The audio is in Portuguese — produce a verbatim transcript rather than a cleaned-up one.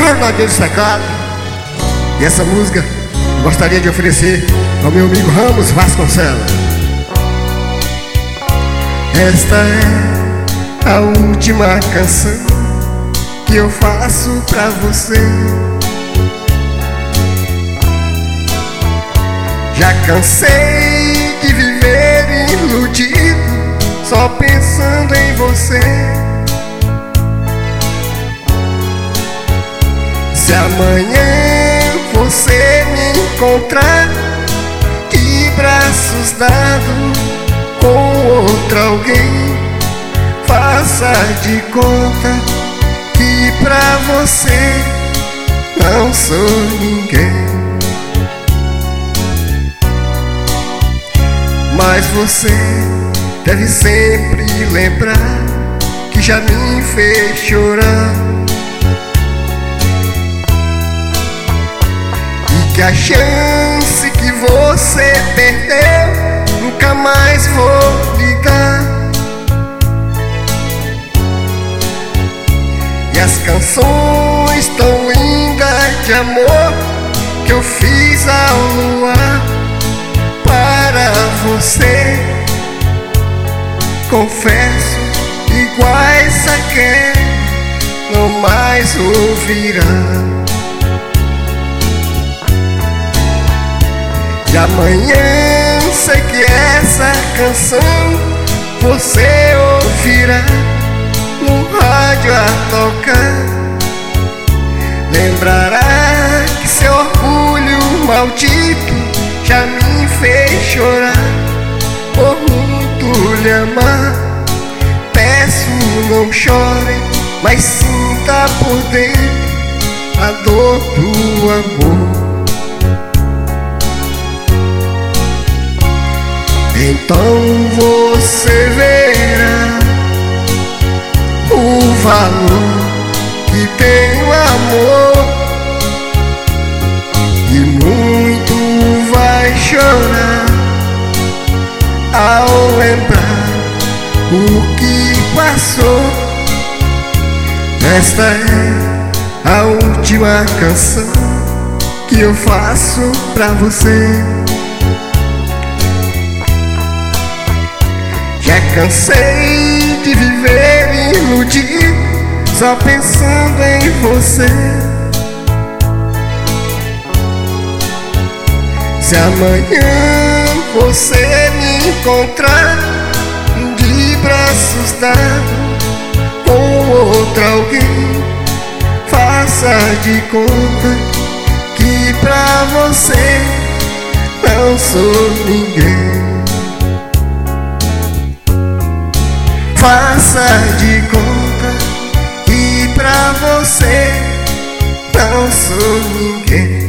Tornadeiro Secado. E essa música eu gostaria de oferecer ao meu amigo Ramos Vasconcelos. Esta é a última canção que eu faço pra você. Já cansei de viver iludido, só pensando em você. Se amanhã você me encontrar de braços dados com outro alguém, faça de conta que pra você não sou ninguém. Mas você deve sempre lembrar que já me fez chorar, e que a chance que você perdeu nunca mais vou ligar. E as canções tão lindas de amor que eu fiz ao luar para você, confesso, iguais a quem não mais ouvirá. E amanhã sei que essa canção você ouvirá no rádio a tocar. Lembrará que seu orgulho maldito já me fez chorar por muito lhe amar. Peço, não chore, mas sinta por dentro a dor do amor. Então você verá o valor que tem o amor, e muito vai chorar ao lembrar o que passou. Esta é a última canção que eu faço pra você. Já cansei de viver iludido, só pensando em você. Se amanhã você me encontrar de braços dados com outro alguém, faça de conta que pra você não sou ninguém. Faça de conta que pra você não sou ninguém.